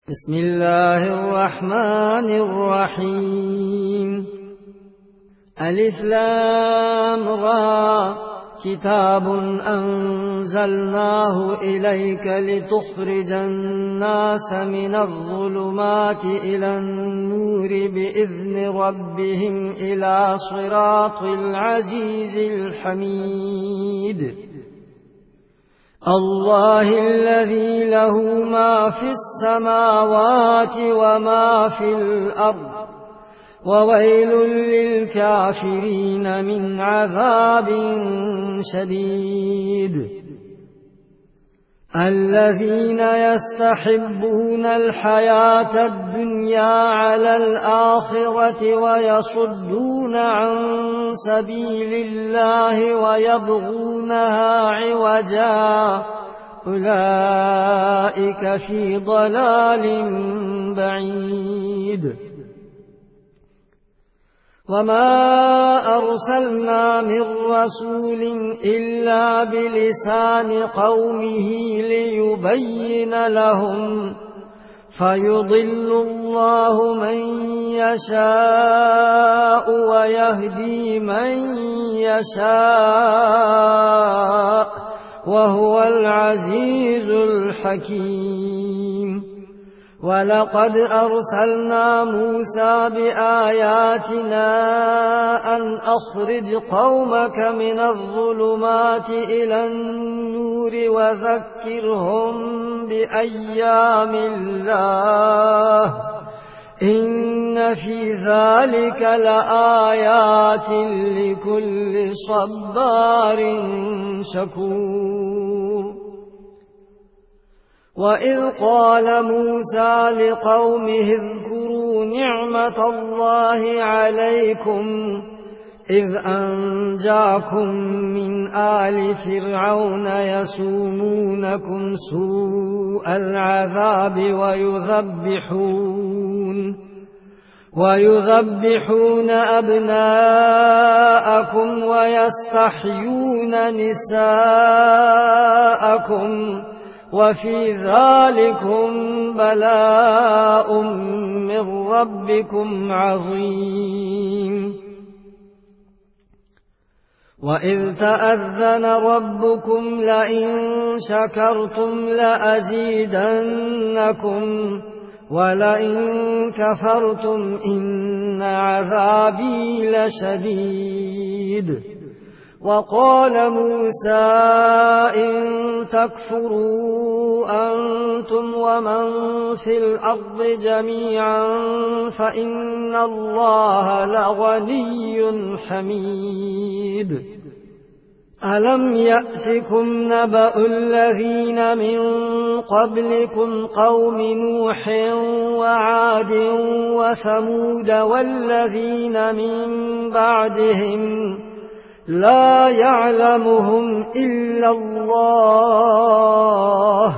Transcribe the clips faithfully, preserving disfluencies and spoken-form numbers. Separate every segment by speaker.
Speaker 1: بسم الله الرحمن الرحيم. ألف لام را كتاب أنزلناه إليك لتخرج الناس من الظلمات إلى النور بإذن ربهم إلى صراط العزيز الحميد. الله الذي له ما في السماوات وما في الأرض وويل للكافرين من عذاب شديد. الذين يستحبون الحياة الدنيا على الآخرة ويصدون عن سبيل الله ويبغونها عوجا أولئك في ضلال بعيد. وما أرسلنا من رسول إلا بلسان قومه ليبين لهم فيضل الله من يشاء ويهدي من يشاء وهو العزيز الحكيم. ولقد أرسلنا موسى بآياتنا أن أخرج قومك من الظلمات إلى النور وذكرهم بأيام الله إن في ذلك لآيات لكل صبار شكور. وإذ قال موسى لقومه اذكروا نعمة الله عليكم إذ أنجاكم من آل فرعون يسومونكم سوء العذاب ويذبحون ويذبحون أبناءكم ويستحيون نساءكم وفي ذلكم بلاء من ربكم عظيم. وإذ تأذن ربكم لئن شكرتم لأزيدنكم ولئن كفرتم إن عذابي لشديد. وقال موسى إن تكفروا أنتم ومن في الأرض جميعا فإن الله لغني حميد. ألم يأتكم نبأ الذين من قبلكم قوم نوح وعاد وثمود والذين من بعدهم لا يعلمهم إلا الله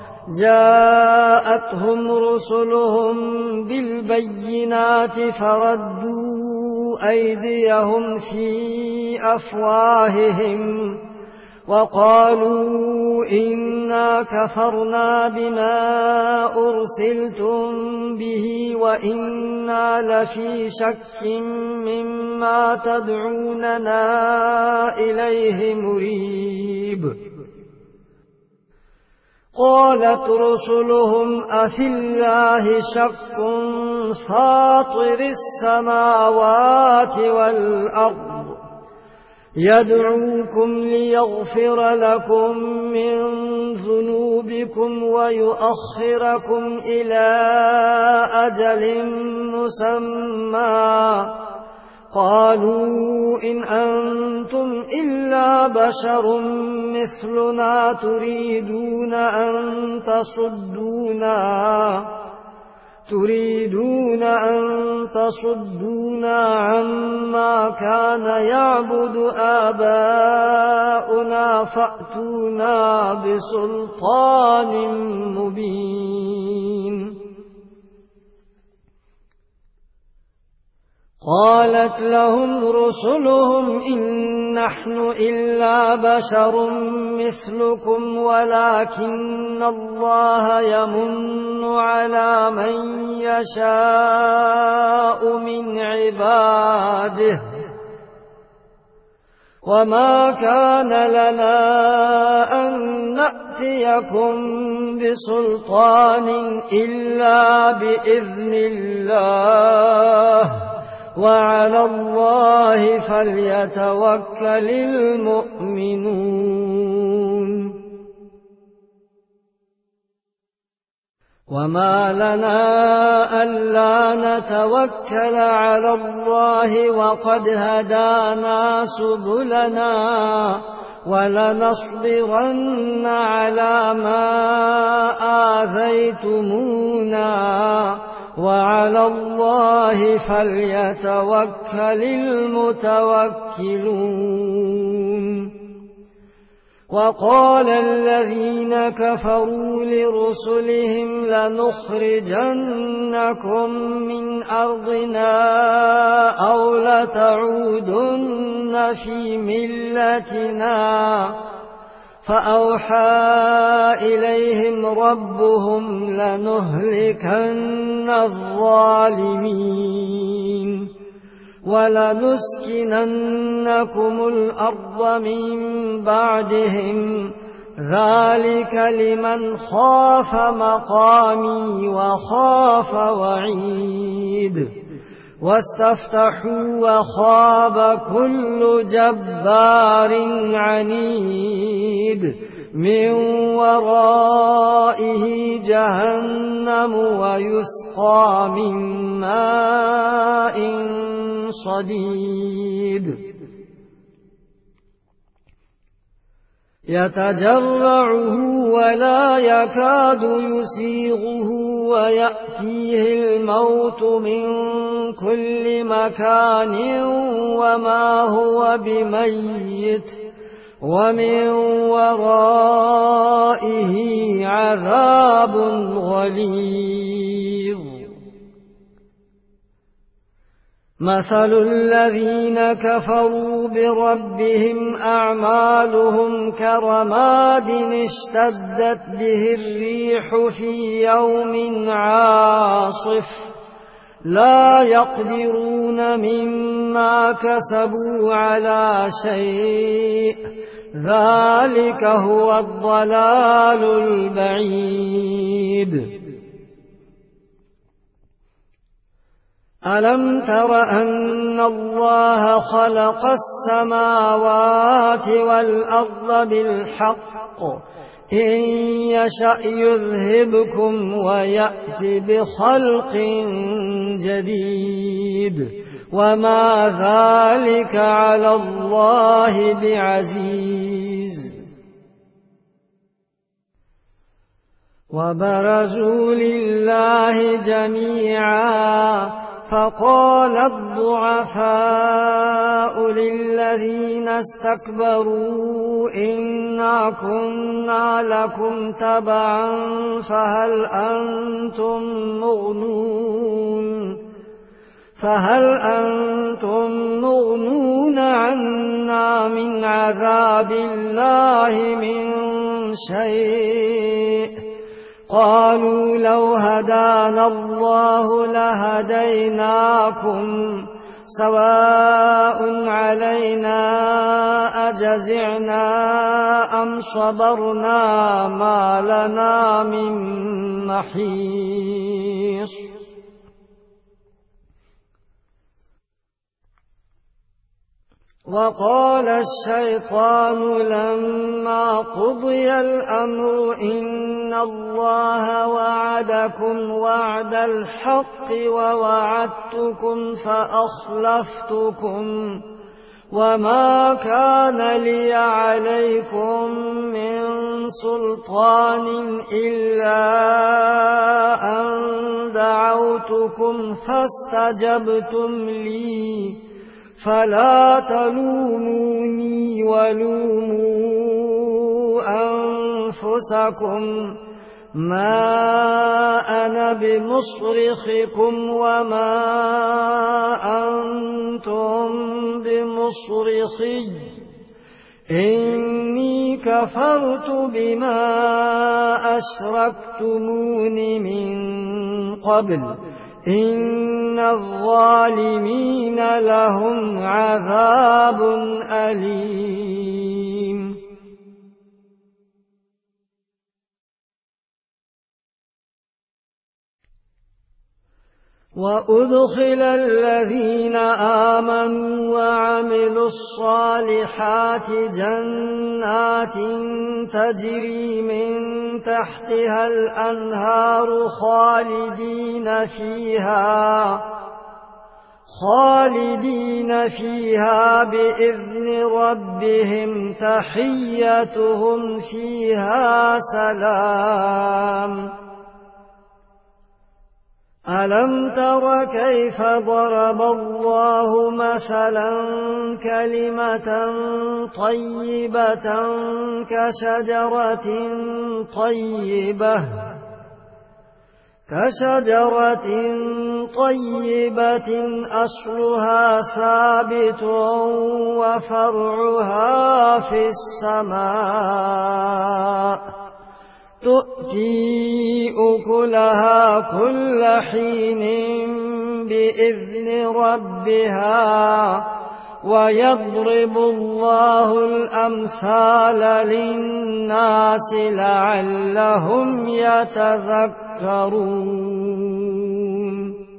Speaker 1: جاءتهم رسلهم بالبينات فردوا أيديهم في أفواههم وقالوا إنا كفرنا بما أرسلتم به وإنا لفي شك مما تدعوننا إليه مريب. قالت رسلهم أفي الله شك فاطر السماوات والأرض يدعوكم ليغفر لكم من ذنوبكم ويؤخركم إلى أجل مسمى قالوا إن أنتم إلا بشر مثلنا تريدون أن تصدونا تريدون أن تصدونا عما كان يعبد آباؤنا فأتونا بسلطان مبين. قالت لهم رسلهم إن نحن إلا بشر مثلكم ولكن الله يمن على من يشاء من عباده وما كان لنا أن نأتيكم بسلطان إلا بإذن الله وعلى الله فليتوكل المؤمنون وما لنا ألا نتوكل على الله وقد هدانا سبلنا ولنصبرن على ما آذيتمونا وعلى الله فليتوكل المتوكلون وقال الذين كفروا لرسلهم لنخرجنكم من أرضنا أو لتعودن في ملتنا فأوحى إليهم ربهم لنهلكن الظالمين ولنسكننكم الأرض من بعدهم ذلك لمن خاف مقامي وخاف وعيد واستفتحوا وخاب كل جبار عنيد من ورائه جهنم ويسقى من ماء صديد يتجرعه ولا يكاد يسيغه ويأتيه الموت من كل مكان وما هو بميت ومن ورائه عذاب غليظ مثل الذين كفروا بربهم أعمالهم كرماد اشتدت به الريح في يوم عاصف لا يقدرون مما كسبوا على شيء ذلك هو الضلال البعيد ألم تر أن الله خلق السماوات والأرض بالحق إن يشأ يذهبكم ويأت بخلق جديد وما ذلك على الله بعزيز وبرزوا لله جميعا فقال الضعفاء للذين استكبروا إنا كنا لكم تبعا فهل أنتم مغنون فهل أنتم مغنون عنا من عذاب الله من شيء قالوا لو هدانا الله لهديناكم سواء علينا أجزعنا أم صبرنا ما لنا من محيص وقال الشيطان لما قضي الأمر إن الله وعدكم وعد الحق ووعدتكم فأخلفتكم وما كان لي عليكم من سلطان إلا أن دعوتكم فاستجبتم لي فلا تلوموني ولوموا أنفسكم ما أنا بمصرخكم وما أنتم بمصرخي إني كفرت بما أشركتمون من قبل إن الظالمين لهم عذاب أليم. وأدخل الذين آمنوا وعملوا الصالحات جنات تجري من تحتها الأنهار خالدين فيها خالدين فيها بإذن ربهم تحيتهم فيها سلام. ألم تر كيف ضرب الله مثلا كلمة طيبة كشجرة طيبة كشجرة طيبة أصلها ثابت وفرعها في السماء تؤتي أكلها كل حين بإذن ربها ويضرب الله الأمثال للناس لعلهم يتذكرون.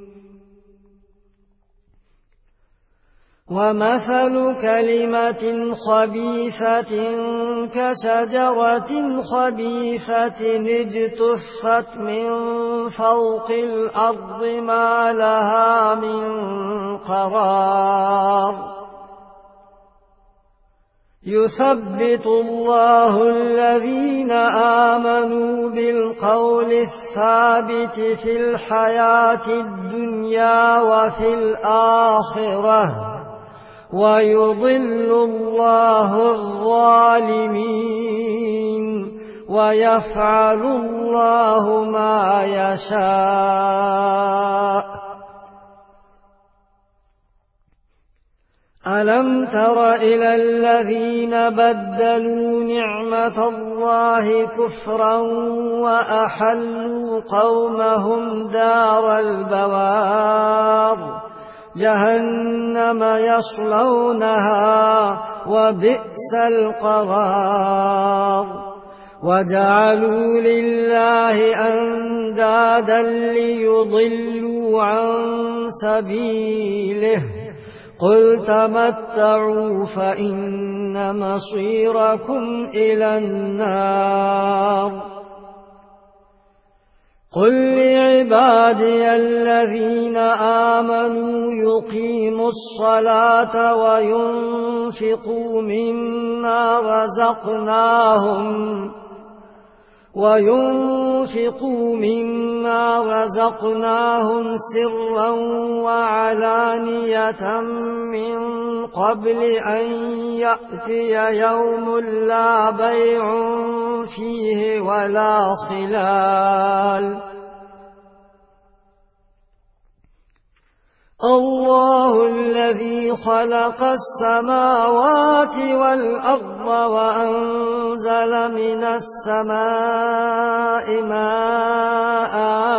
Speaker 1: ومثل كلمة خبيثة كشجرة خبيثة اجتثت من فوق الأرض ما لها من قرار. يثبت الله الذين آمنوا بالقول الثابت في الحياة الدنيا وفي الآخرة ويضل الله الظالمين ويفعل الله ما يشاء. ألم تر إلى الذين بدلوا نعمة الله كفرا وأحلوا قومهم دار البوار جهنم يصلونها وبئس القرار. وجعلوا لله أندادا ليضلوا عن سبيله قل تمتعوا فإن مصيركم إلى النار. قل لعبادي الذين آمنوا يقيموا الصلاة وينفقوا مما رزقناهم وينفقوا مما رزقناهم سرا وعلانية من قبل أن يأتي يوم لا بيع فيه ولا خلال. الله الذي خلق السماوات والأرض وأنزل من السماء ماء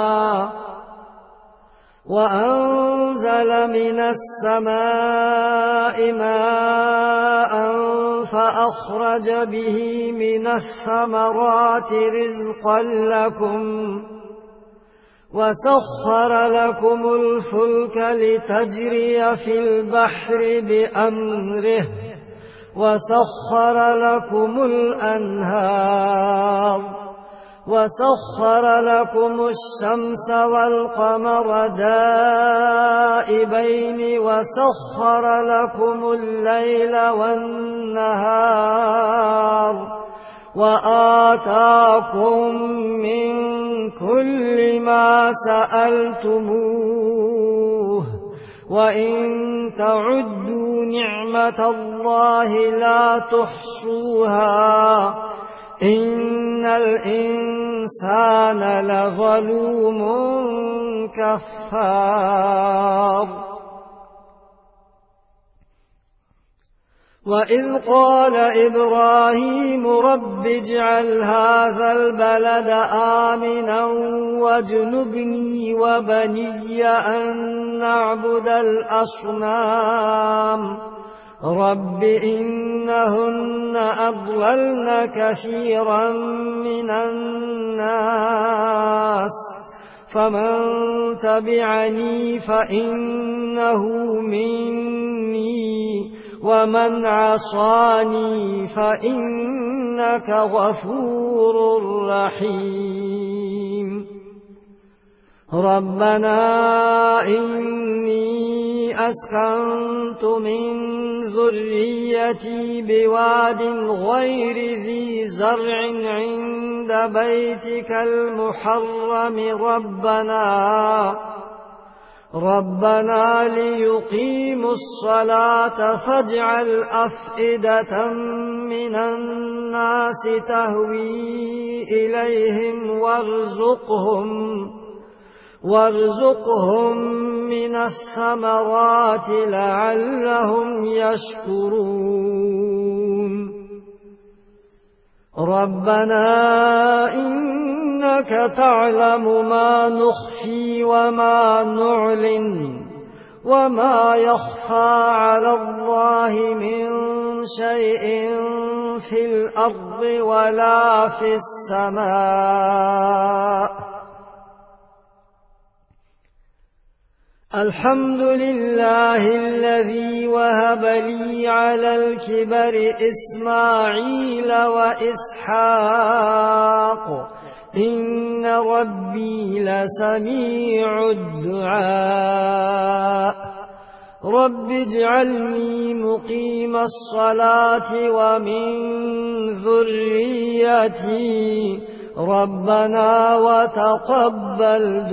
Speaker 1: وأنزل من السماء ماء فأخرج به من الثمرات رزقا لكم وسخر لكم الفلك لتجري في البحر بأمره وسخر لكم الأنهار وسخر لكم الشمس والقمر دائبين وسخر لكم الليل والنهار وآتاكم من كل ما سألتموه وإن تعدوا نعمة الله لا تحصوها إن الإنسان الإنسان لظلوم كفار وإذ قال إبراهيم رب اجعل هذا البلد آمنا واجنبني وبني أن نعبد الأصنام رب إنهن أضللن كثيرا من الناس فمن تبعني فإنه مني ومن عصاني فإنك غفور رحيم ربنا إني أسكنت من ذريتي بواد غير ذي زرع عند بيتك المحرم ربنا ربنا ليقيموا الصلاة فاجعل أفئدة من الناس تهوي إليهم وارزقهم وارزقهم من الثمرات لعلهم يشكرون ربنا إنك تعلم ما نخفي وما نعلن وما يخفى على الله من شيء في الأرض ولا في السماء الحمد لله الذي وهب لي على الكبر إسماعيل وإسحاق إن ربي لسميع الدعاء رب اجعلني مقيم الصلاة ومن ذريتي ربنا وتقبل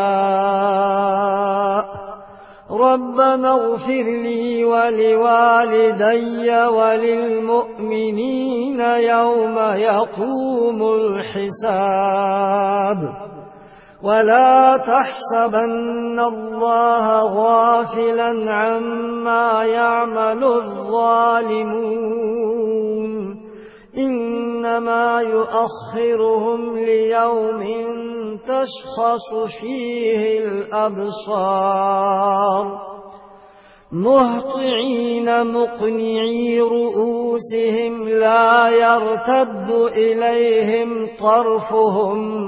Speaker 1: دعاء ربنا اغفر لي ولوالدي وللمؤمنين يوم يقوم الحساب ولا تحسبن الله غافلا عما يعمل الظالمون إنما يؤخرهم ليوم تشخص فيه الأبصار مهطعين مقنعي رؤوسهم لا يرتد إليهم طرفهم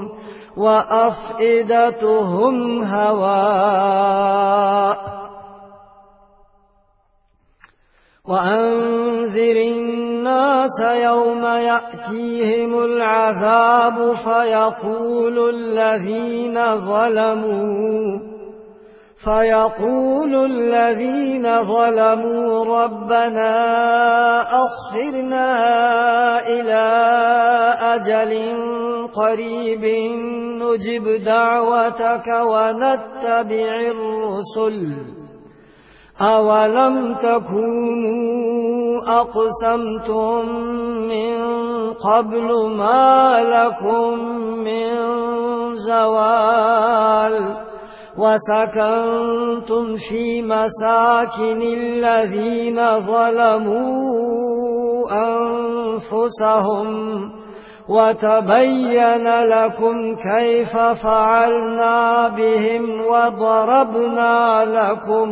Speaker 1: وأفئدتهم هواء وأنذر الناس يوم يأتيهم العذاب فيقول الذين ظلموا فيقول الذين ظلموا ربنا أخرنا إلى أجل قريب نجب دعوتك ونتبع الرسل أولم تكونوا أقسمتم من قبل ما لكم من زوال وسكنتم في مساكن الذين ظلموا أنفسهم وتبين لكم كيف فعلنا بهم وضربنا لكم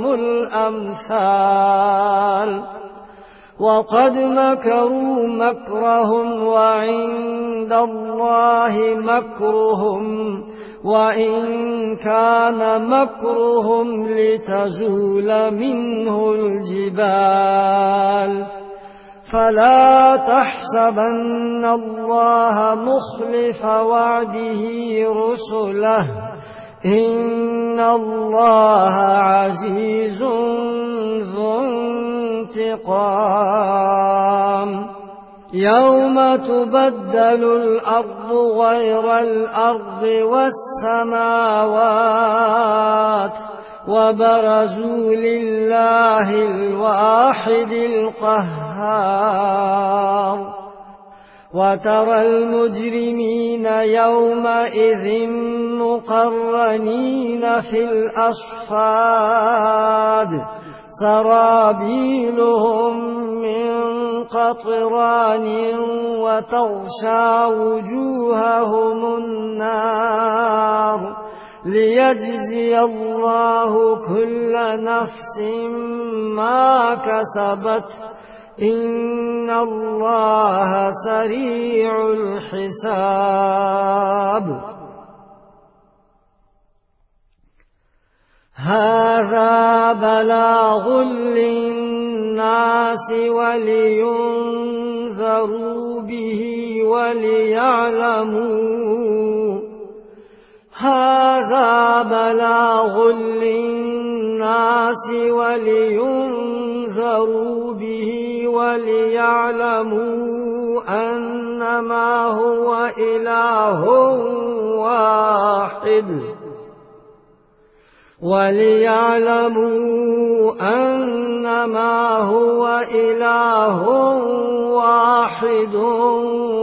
Speaker 1: الأمثال وقد مكروا مكرهم وعند الله مكرهم وإن كان مكرهم لتزول منه الجبال فلا تحسبن الله مخلف وعده رسله إن الله عزيز ذو انتقام يوم تبدل الأرض غير الأرض والسماوات وبرزوا لله الواحد القهار وترى المجرمين يومئذ مقرنين في الأصفاد سرابيلهم من قطران وتغشى وجوههم النار ليجزي الله كل نفس ما كسبت إن الله سريع الحساب. هذا بلاغ للناس ولينذروا به وليعلموا هذا بلاغ للناس ولينذروا به وليعلموا أنما هو إله واحد وليعلموا أنما هو إله واحد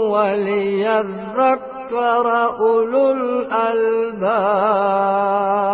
Speaker 1: وليذكر أولو الألباب.